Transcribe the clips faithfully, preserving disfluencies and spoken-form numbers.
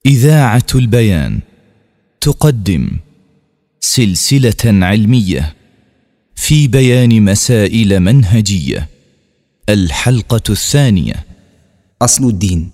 إذاعة البيان تقدم سلسلة علمية في بيان مسائل منهجية. الحلقة الثانية: أصل الدين.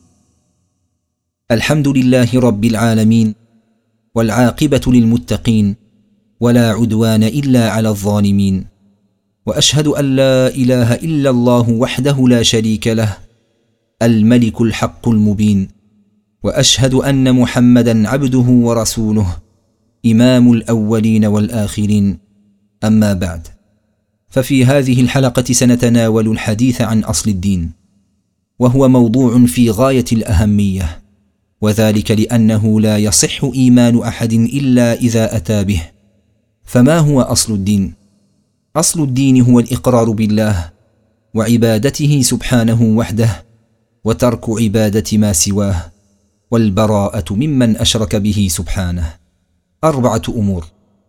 الحمد لله رب العالمين، والعاقبة للمتقين، ولا عدوان إلا على الظالمين، وأشهد أن لا إله إلا الله وحده لا شريك له، الملك الحق المبين، وأشهد أن محمدًا عبده ورسوله، إمام الأولين والآخرين. أما بعد، ففي هذه الحلقة سنتناول الحديث عن أصل الدين، وهو موضوع في غاية الأهمية، وذلك لأنه لا يصح إيمان أحد إلا إذا أتى به. فما هو أصل الدين؟ أصل الدين هو الإقرار بالله وعبادته سبحانه وحده، وترك عبادة ما سواه، والبراءة ممن أشرك به سبحانه. أربعة أمور.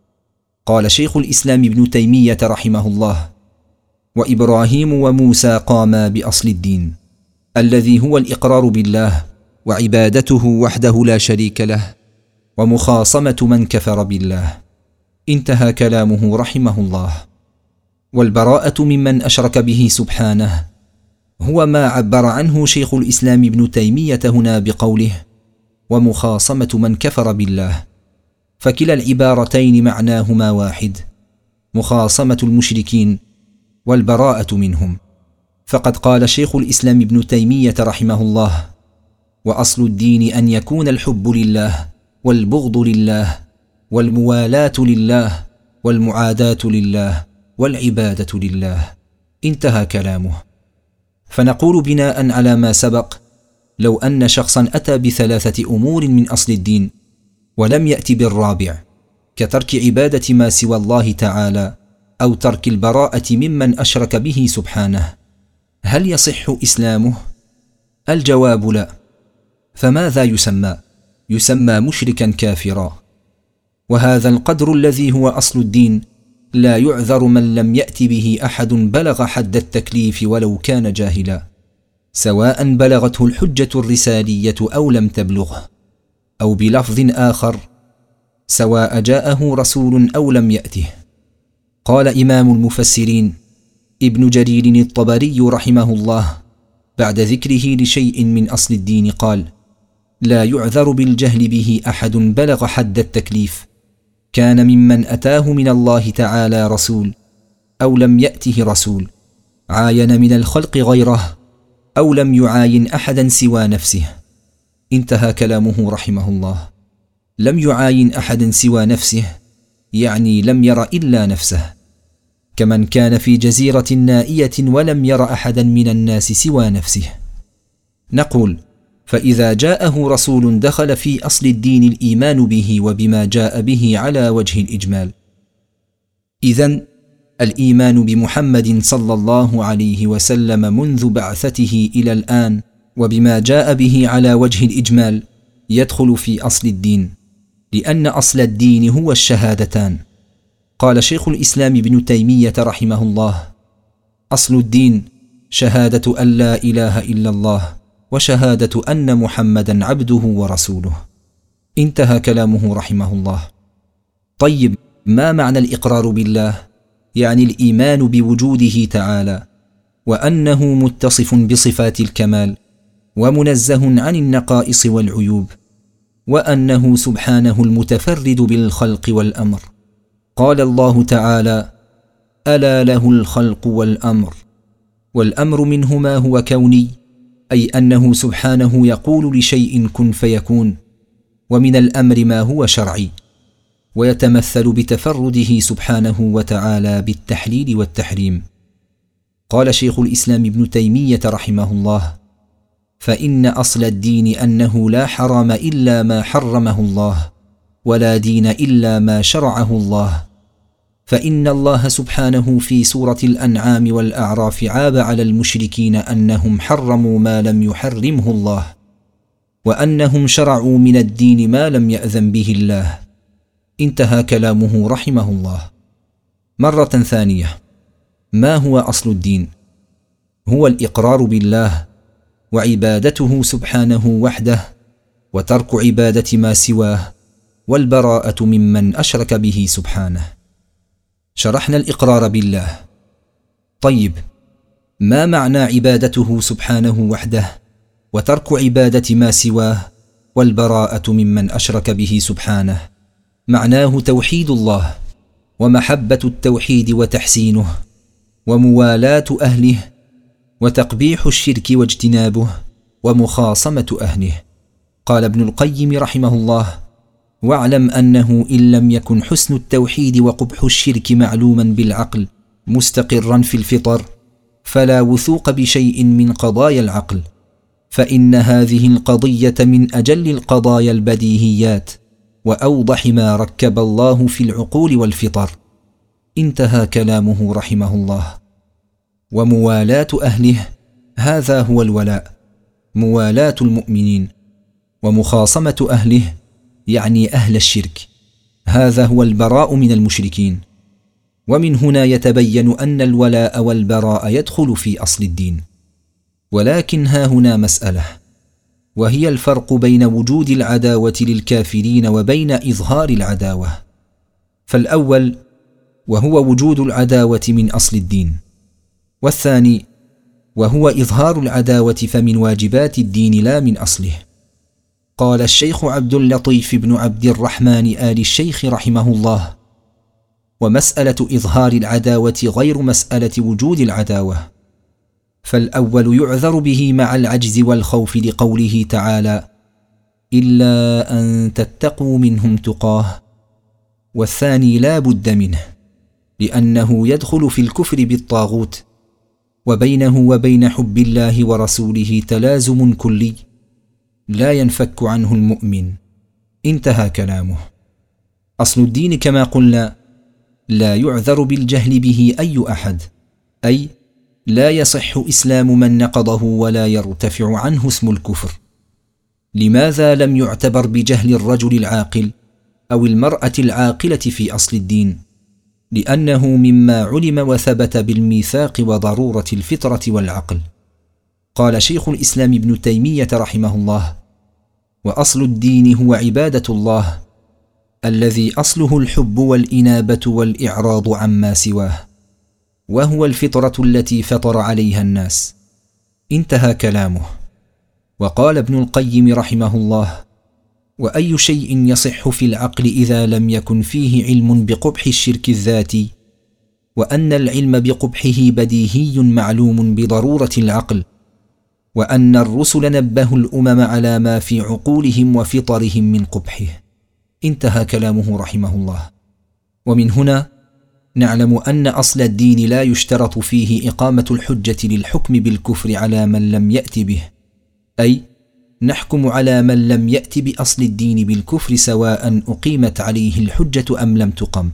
قال شيخ الإسلام ابن تيمية رحمه الله: وإبراهيم وموسى قاما بأصل الدين، الذي هو الإقرار بالله وعبادته وحده لا شريك له، ومخاصمة من كفر بالله. انتهى كلامه رحمه الله. والبراءة ممن أشرك به سبحانه هو ما عبر عنه شيخ الإسلام ابن تيمية هنا بقوله: ومخاصمة من كفر بالله، فكلا العبارتين معناهما واحد: مخاصمة المشركين والبراءة منهم. فقد قال شيخ الإسلام ابن تيمية رحمه الله: وأصل الدين أن يكون الحب لله، والبغض لله، والموالاة لله، والمعاداة لله، والعبادة لله. انتهى كلامه. فنقول بناء على ما سبق: لو أن شخصا أتى بثلاثة أمور من أصل الدين ولم يأتي بالرابع، كترك عبادة ما سوى الله تعالى أو ترك البراءة ممن أشرك به سبحانه، هل يصح إسلامه؟ الجواب لا. فماذا يسمى؟ يسمى مشركا كافرا. وهذا القدر الذي هو أصل الدين لا يعذر من لم يأت به أحد بلغ حد التكليف ولو كان جاهلا، سواء بلغته الحجة الرسالية أو لم تبلغه، أو بلفظ آخر: سواء جاءه رسول أو لم يأته. قال إمام المفسرين ابن جرير الطبري رحمه الله بعد ذكره لشيء من أصل الدين قال: لا يعذر بالجهل به أحد بلغ حد التكليف، كان ممن أتاه من الله تعالى رسول أو لم يأته رسول، عاين من الخلق غيره أو لم يعاين أحدا سوى نفسه. انتهى كلامه رحمه الله. لم يعاين أحدا سوى نفسه يعني لم ير إلا نفسه، كمن كان في جزيرة نائية ولم ير أحدا من الناس سوى نفسه. نقول: فإذا جاءه رسول دخل في أصل الدين الإيمان به وبما جاء به على وجه الإجمال. إذن الإيمان بمحمد صلى الله عليه وسلم منذ بعثته إلى الآن وبما جاء به على وجه الإجمال يدخل في أصل الدين، لأن أصل الدين هو الشهادتان. قال شيخ الإسلام ابن تيمية رحمه الله: أصل الدين شهادة أن لا إله إلا الله، وشهادة أن محمدا عبده ورسوله. انتهى كلامه رحمه الله. طيب، ما معنى الإقرار بالله؟ يعني الإيمان بوجوده تعالى، وأنه متصف بصفات الكمال، ومنزه عن النقائص والعيوب، وأنه سبحانه المتفرد بالخلق والأمر. قال الله تعالى: ألا له الخلق والأمر. والأمر منه ما هو كوني، أي أنه سبحانه يقول لشيء كن فيكون، ومن الأمر ما هو شرعي، ويتمثل بتفرده سبحانه وتعالى بالتحليل والتحريم. قال شيخ الإسلام ابن تيمية رحمه الله: فإن أصل الدين أنه لا حرام إلا ما حرمه الله، ولا دين إلا ما شرعه الله. فإن الله سبحانه في سورة الأنعام والأعراف عاب على المشركين أنهم حرموا ما لم يحرمه الله، وأنهم شرعوا من الدين ما لم يأذن به الله. انتهى كلامه رحمه الله. مرة ثانية، ما هو أصل الدين؟ هو الإقرار بالله وعبادته سبحانه وحده، وترك عبادة ما سواه، والبراءة ممن أشرك به سبحانه. شرحنا الإقرار بالله. طيب، ما معنى عبادته سبحانه وحده، وترك عبادة ما سواه، والبراءة ممن أشرك به سبحانه؟ معناه توحيد الله، ومحبة التوحيد وتحسينه، وموالاة أهله، وتقبيح الشرك واجتنابه، ومخاصمة أهله. قال ابن القيم رحمه الله: واعلم أنه إن لم يكن حسن التوحيد وقبح الشرك معلوما بالعقل مستقرا في الفطر، فلا وثوق بشيء من قضايا العقل، فإن هذه القضية من أجل القضايا البديهيات، وأوضح ما ركب الله في العقول والفطر. انتهى كلامه رحمه الله. وموالاة أهله، هذا هو الولاء، موالاة المؤمنين. ومخاصمة أهله يعني أهل الشرك، هذا هو البراء من المشركين. ومن هنا يتبين أن الولاء والبراء يدخل في أصل الدين. ولكن ها هنا مسألة، وهي الفرق بين وجود العداوة للكافرين وبين إظهار العداوة. فالأول وهو وجود العداوة من أصل الدين، والثاني وهو إظهار العداوة فمن واجبات الدين لا من أصله. قال الشيخ عبد اللطيف بن عبد الرحمن آل الشيخ رحمه الله: ومسألة إظهار العداوة غير مسألة وجود العداوة. فالأول يعذر به مع العجز والخوف لقوله تعالى: إلا أن تتقوا منهم تقاه، والثاني لا بد منه، لأنه يدخل في الكفر بالطاغوت، وبينه وبين حب الله ورسوله تلازم كلي لا ينفك عنه المؤمن. انتهى كلامه. أصل الدين كما قلنا لا يعذر بالجهل به أي أحد، أي لا يصح إسلام من نقضه ولا يرتفع عنه اسم الكفر. لماذا لم يعتبر بجهل الرجل العاقل أو المرأة العاقلة في أصل الدين؟ لأنه مما علم وثبت بالميثاق وضرورة الفطرة والعقل. قال شيخ الإسلام ابن تيمية رحمه الله: وأصل الدين هو عبادة الله، الذي أصله الحب والإنابة والإعراض عما سواه، وهو الفطرة التي فطر عليها الناس. انتهى كلامه. وقال ابن القيم رحمه الله: وأي شيء يصح في العقل إذا لم يكن فيه علم بقبح الشرك الذاتي، وأن العلم بقبحه بديهي معلوم بضرورة العقل، وأن الرسل نبهوا الأمم على ما في عقولهم وفطرهم من قبحه. انتهى كلامه رحمه الله. ومن هنا نعلم أن أصل الدين لا يشترط فيه إقامة الحجة للحكم بالكفر على من لم يأت به، أي نحكم على من لم يأت بأصل الدين بالكفر سواء أقيمت عليه الحجة أم لم تقم.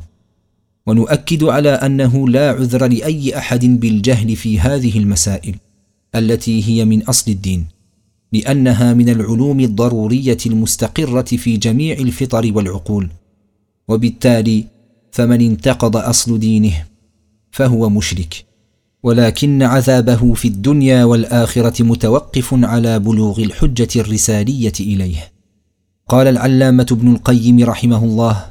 ونؤكد على أنه لا عذر لأي أحد بالجهل في هذه المسائل التي هي من أصل الدين، لأنها من العلوم الضرورية المستقرة في جميع الفطر والعقول. وبالتالي فمن انتقض أصل دينه فهو مشرك، ولكن عذابه في الدنيا والآخرة متوقف على بلوغ الحجة الرسالية إليه. قال العلامة ابن القيم رحمه الله: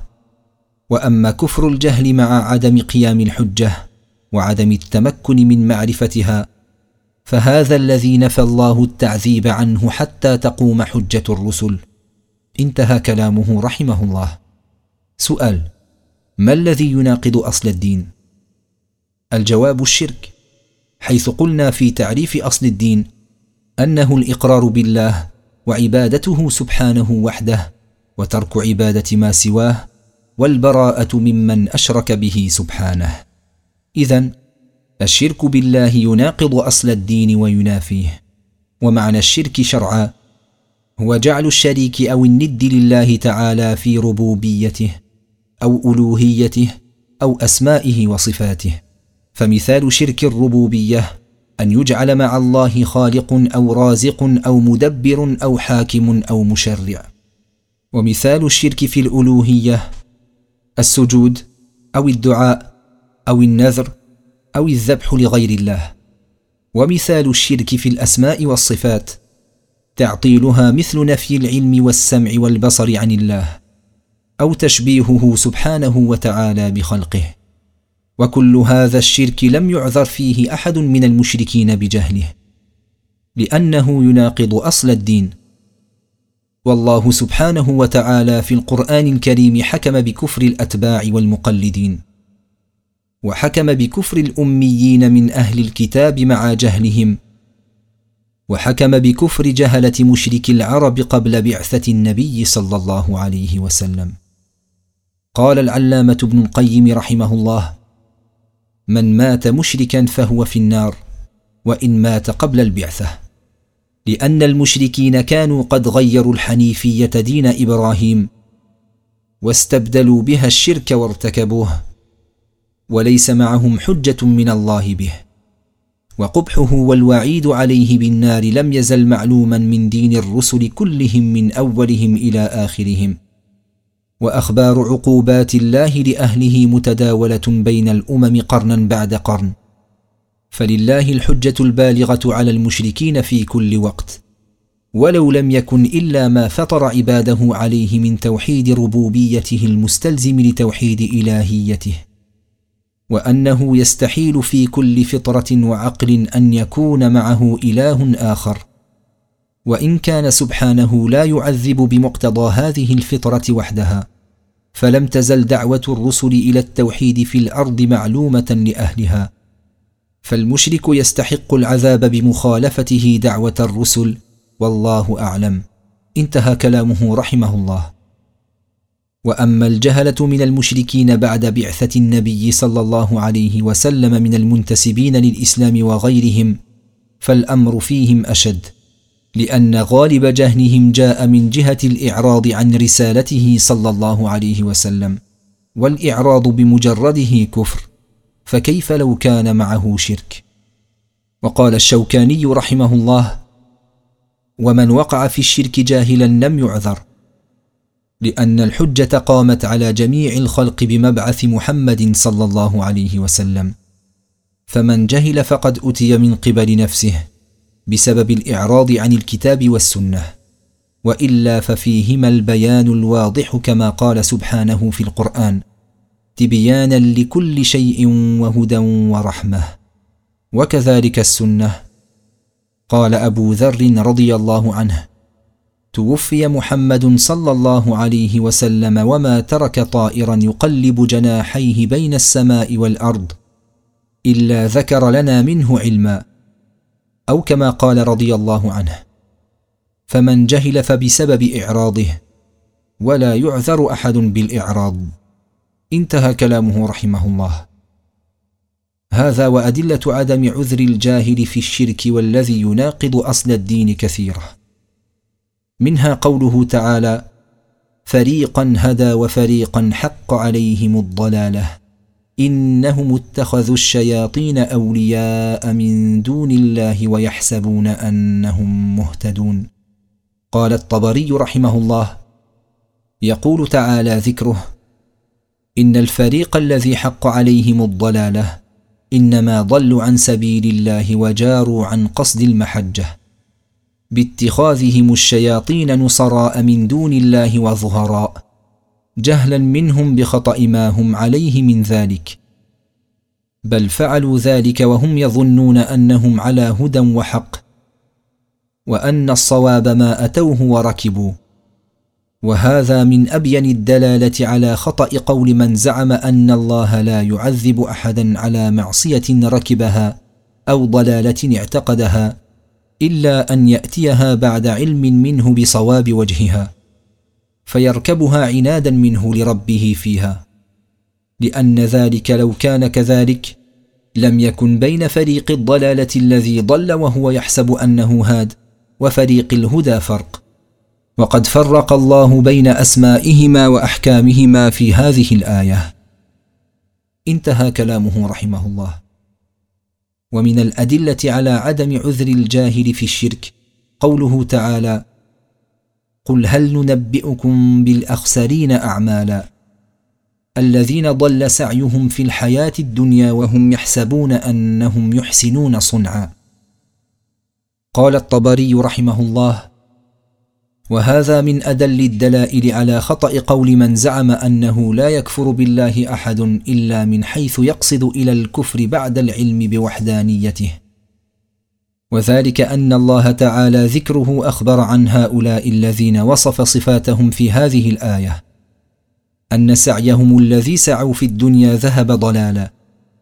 وأما كفر الجهل مع عدم قيام الحجة وعدم التمكن من معرفتها، فهذا الذي نفى الله التعذيب عنه حتى تقوم حجة الرسل. انتهى كلامه رحمه الله. سؤال: ما الذي يناقض أصل الدين؟ الجواب: الشرك، حيث قلنا في تعريف أصل الدين أنه الإقرار بالله وعبادته سبحانه وحده، وترك عبادة ما سواه، والبراءة ممن أشرك به سبحانه. إذن الشرك بالله يناقض أصل الدين وينافيه. ومعنى الشرك شرعا هو جعل الشريك أو الند لله تعالى في ربوبيته أو ألوهيته أو أسمائه وصفاته. فمثال شرك الربوبية أن يجعل مع الله خالق أو رازق أو مدبر أو حاكم أو مشرع. ومثال الشرك في الألوهية السجود أو الدعاء أو النذر أو الذبح لغير الله. ومثال الشرك في الأسماء والصفات تعطيلها مثل نفي العلم والسمع والبصر عن الله، أو تشبيهه سبحانه وتعالى بخلقه. وكل هذا الشرك لم يعذر فيه أحد من المشركين بجهله، لأنه يناقض أصل الدين. والله سبحانه وتعالى في القرآن الكريم حكم بكفر الأتباع والمقلدين، وحكم بكفر الأميين من أهل الكتاب مع جهلهم، وحكم بكفر جهلة مشرك العرب قبل بعثة النبي صلى الله عليه وسلم. قال العلامة ابن القيم رحمه الله: من مات مشركا فهو في النار وإن مات قبل البعثة، لأن المشركين كانوا قد غيروا الحنيفية دين إبراهيم واستبدلوا بها الشرك وارتكبوه، وليس معهم حجة من الله به. وقبحه والوعيد عليه بالنار لم يزل معلوما من دين الرسل كلهم من أولهم إلى آخرهم، وأخبار عقوبات الله لأهله متداولة بين الأمم قرنا بعد قرن، فلله الحجة البالغة على المشركين في كل وقت، ولو لم يكن إلا ما فطر عباده عليه من توحيد ربوبيته المستلزم لتوحيد إلهيته، وأنه يستحيل في كل فطرة وعقل أن يكون معه إله آخر، وإن كان سبحانه لا يعذب بمقتضى هذه الفطرة وحدها، فلم تزل دعوة الرسل إلى التوحيد في الأرض معلومة لأهلها، فالمشرك يستحق العذاب بمخالفته دعوة الرسل، والله أعلم. انتهى كلامه رحمه الله. وأما الجهلة من المشركين بعد بعثة النبي صلى الله عليه وسلم من المنتسبين للإسلام وغيرهم، فالأمر فيهم أشد، لأن غالب جهلهم جاء من جهة الإعراض عن رسالته صلى الله عليه وسلم، والإعراض بمجرده كفر، فكيف لو كان معه شرك؟ وقال الشوكاني رحمه الله: ومن وقع في الشرك جاهلا لم يعذر، لأن الحجة قامت على جميع الخلق بمبعث محمد صلى الله عليه وسلم، فمن جهل فقد أتي من قبل نفسه بسبب الإعراض عن الكتاب والسنة، وإلا ففيهما البيان الواضح كما قال سبحانه في القرآن: تبيانا لكل شيء وهدى ورحمة. وكذلك السنة. قال أبو ذر رضي الله عنه: توفي محمد صلى الله عليه وسلم وما ترك طائرا يقلب جناحيه بين السماء والأرض إلا ذكر لنا منه علما، أو كما قال رضي الله عنه: فمن جهل فبسبب إعراضه، ولا يعذر أحد بالإعراض. انتهى كلامه رحمه الله. هذا وأدلة عدم عذر الجاهل في الشرك والذي يناقض أصل الدين كثيرة، منها قوله تعالى: فريقا هدى وفريقا حق عليهم الضلالة إنهم اتخذوا الشياطين أولياء من دون الله ويحسبون أنهم مهتدون. قال الطبري رحمه الله: يقول تعالى ذكره: إن الفريق الذي حق عليهم الضلالة إنما ضلوا عن سبيل الله وجاروا عن قصد المحجة باتخاذهم الشياطين نصراء من دون الله وظهراء، جهلا منهم بخطأ ما هم عليه من ذلك، بل فعلوا ذلك وهم يظنون أنهم على هدى وحق، وأن الصواب ما أتوه وركبوا. وهذا من أبين الدلالة على خطأ قول من زعم أن الله لا يعذب أحدا على معصية ركبها أو ضلالة اعتقدها، إلا أن يأتيها بعد علم منه بصواب وجهها، فيركبها عنادا منه لربه فيها، لأن ذلك لو كان كذلك لم يكن بين فريق الضلالة الذي ضل وهو يحسب أنه هاد وفريق الهدى فرق، وقد فرق الله بين أسمائهما وأحكامهما في هذه الآية. انتهى كلامه رحمه الله. ومن الأدلة على عدم عذر الجاهل في الشرك قوله تعالى: قل هل ننبئكم بالأخسرين أعمالا الذين ضل سعيهم في الحياة الدنيا وهم يحسبون أنهم يحسنون صنعا. قال الطبري رحمه الله: وهذا من أدل الدلائل على خطأ قول من زعم أنه لا يكفر بالله أحد إلا من حيث يقصد إلى الكفر بعد العلم بوحدانيته، وذلك أن الله تعالى ذكره أخبر عن هؤلاء الذين وصف صفاتهم في هذه الآية أن سعيهم الذي سعوا في الدنيا ذهب ضلالا،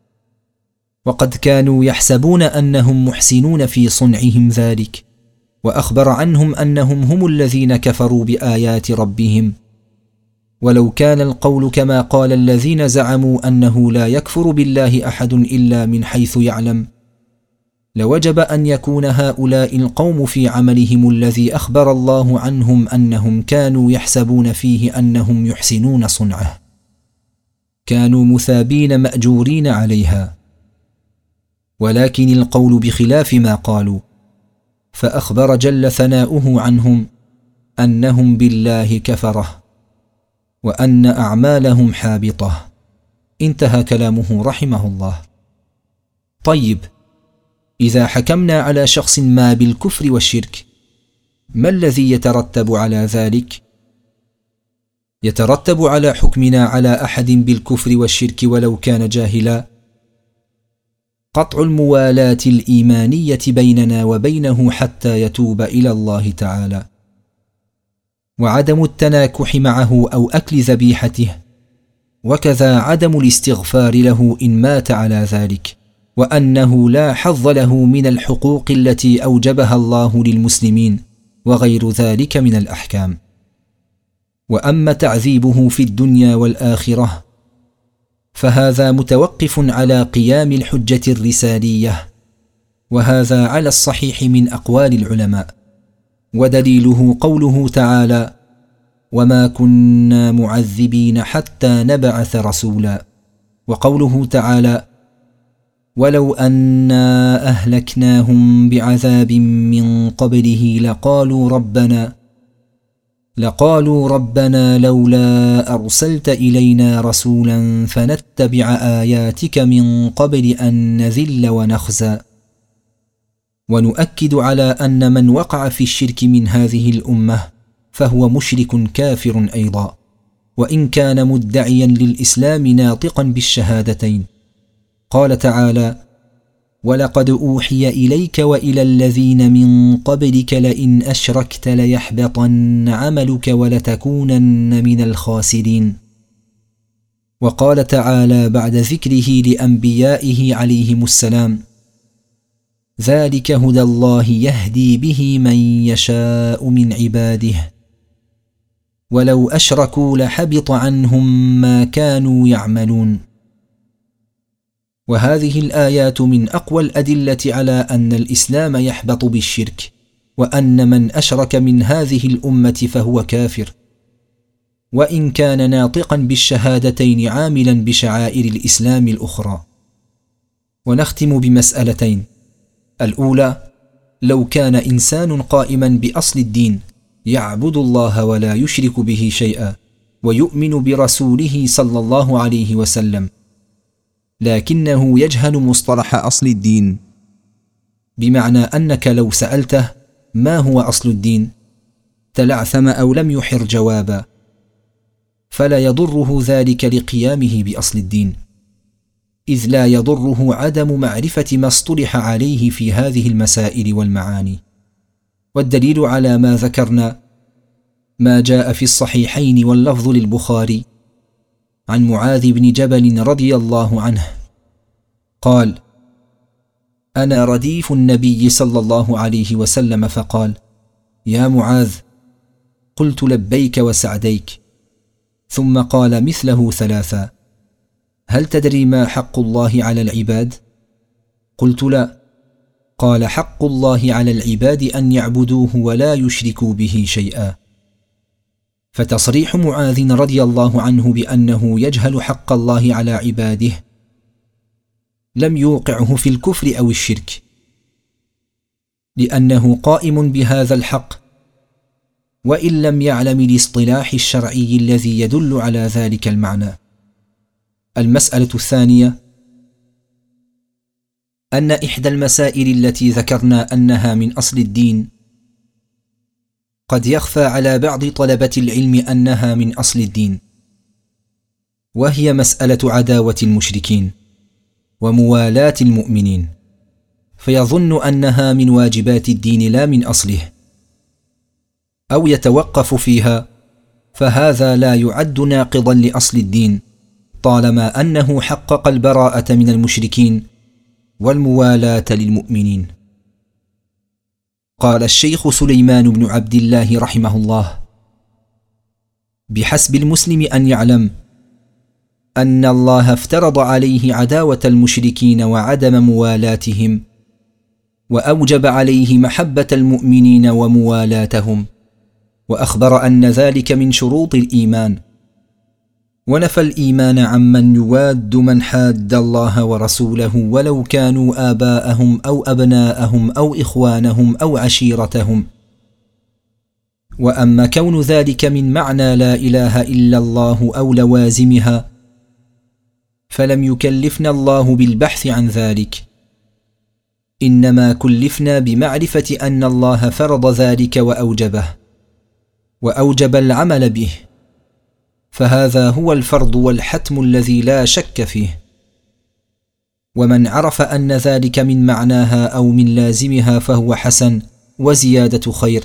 وقد كانوا يحسبون أنهم محسنون في صنعهم ذلك، وأخبر عنهم أنهم هم الذين كفروا بآيات ربهم. ولو كان القول كما قال الذين زعموا أنه لا يكفر بالله أحد إلا من حيث يعلم، لوجب أن يكون هؤلاء القوم في عملهم الذي أخبر الله عنهم أنهم كانوا يحسبون فيه أنهم يحسنون صنعه، كانوا مثابين مأجورين عليها، ولكن القول بخلاف ما قالوا، فأخبر جل ثناؤه عنهم أنهم بالله كفرة وأن أعمالهم حابطة. انتهى كلامه رحمه الله. طيب، إذا حكمنا على شخص ما بالكفر والشرك، ما الذي يترتب على ذلك؟ يترتب على حكمنا على أحد بالكفر والشرك ولو كان جاهلا قطع الموالاة الإيمانية بيننا وبينه حتى يتوب إلى الله تعالى، وعدم التناكح معه أو أكل ذبيحته، وكذا عدم الاستغفار له إن مات على ذلك، وأنه لا حظ له من الحقوق التي أوجبها الله للمسلمين، وغير ذلك من الأحكام. وأما تعذيبه في الدنيا والآخرة فهذا متوقف على قيام الحجة الرسالية، وهذا على الصحيح من أقوال العلماء، ودليله قوله تعالى: وما كنا معذبين حتى نبعث رسولا، وقوله تعالى: ولو أنا أهلكناهم بعذاب من قبله لقالوا ربنا لقالوا ربنا لولا أرسلت إلينا رسولا فنتبع آياتك من قبل أن نذل ونخزى. ونؤكد على أن من وقع في الشرك من هذه الأمة فهو مشرك كافر أيضا، وإن كان مدعيا للإسلام ناطقا بالشهادتين. قال تعالى: ولقد أوحي إليك وإلى الذين من قبلك لئن أشركت ليحبطن عملك ولتكونن من الخاسرين. وقال تعالى بعد ذكره لأنبيائه عليهم السلام: ذلك هدى الله يهدي به من يشاء من عباده ولو أشركوا لحبط عنهم ما كانوا يعملون. وهذه الآيات من أقوى الأدلة على أن الإسلام يحبط بالشرك، وأن من أشرك من هذه الأمة فهو كافر، وإن كان ناطقا بالشهادتين عاملا بشعائر الإسلام الأخرى. ونختم بمسألتين: الأولى، لو كان إنسان قائما بأصل الدين يعبد الله ولا يشرك به شيئا، ويؤمن برسوله صلى الله عليه وسلم، لكنه يجهل مصطلح أصل الدين، بمعنى أنك لو سألته ما هو أصل الدين تلعثم أو لم يحر جوابا، فلا يضره ذلك لقيامه بأصل الدين، إذ لا يضره عدم معرفة ما اصطلح عليه في هذه المسائل والمعاني. والدليل على ما ذكرنا ما جاء في الصحيحين واللفظ للبخاري عن معاذ بن جبل رضي الله عنه قال: أنا رديف النبي صلى الله عليه وسلم، فقال: يا معاذ، قلت لبيك وسعديك، ثم قال مثله ثلاثا: هل تدري ما حق الله على العباد؟ قلت: لا. قال: حق الله على العباد أن يعبدوه ولا يشركوا به شيئا. فتصريح معاذ رضي الله عنه بأنه يجهل حق الله على عباده لم يوقعه في الكفر أو الشرك، لأنه قائم بهذا الحق وإن لم يعلم الاصطلاح الشرعي الذي يدل على ذلك المعنى. المسألة الثانية: أن إحدى المسائل التي ذكرنا أنها من أصل الدين قد يخفى على بعض طلبة العلم أنها من أصل الدين، وهي مسألة عداوة المشركين وموالاة المؤمنين، فيظن أنها من واجبات الدين لا من أصله، أو يتوقف فيها، فهذا لا يعد ناقضا لأصل الدين طالما أنه حقق البراءة من المشركين والموالاة للمؤمنين. قال الشيخ سليمان بن عبد الله رحمه الله: بحسب المسلم أن يعلم أن الله افترض عليه عداوة المشركين وعدم موالاتهم، وأوجب عليه محبة المؤمنين وموالاتهم، وأخبر أن ذلك من شروط الإيمان، ونفى الإيمان عمن يواد من حاد الله ورسوله ولو كانوا آباءهم أو أبناءهم أو إخوانهم أو عشيرتهم. وأما كون ذلك من معنى لا إله إلا الله أو لوازمها، فلم يكلفنا الله بالبحث عن ذلك، إنما كلفنا بمعرفة أن الله فرض ذلك وأوجبه، وأوجب العمل به، فهذا هو الفرض والحتم الذي لا شك فيه. ومن عرف أن ذلك من معناها أو من لازمها فهو حسن وزيادة خير،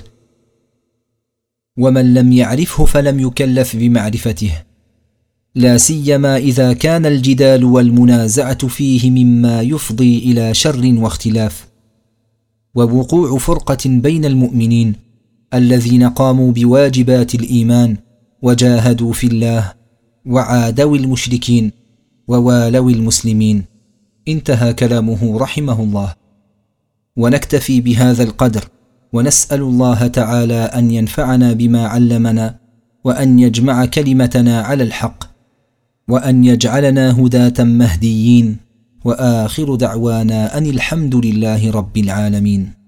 ومن لم يعرفه فلم يكلف بمعرفته، لا سيما إذا كان الجدال والمنازعة فيه مما يفضي إلى شر واختلاف ووقوع فرقة بين المؤمنين الذين قاموا بواجبات الإيمان وجاهدوا في الله وعادوا المشركين ووالوا المسلمين. انتهى كلامه رحمه الله. ونكتفي بهذا القدر، ونسأل الله تعالى أن ينفعنا بما علمنا، وأن يجمع كلمتنا على الحق، وأن يجعلنا هداة مهديين. وآخر دعوانا أن الحمد لله رب العالمين.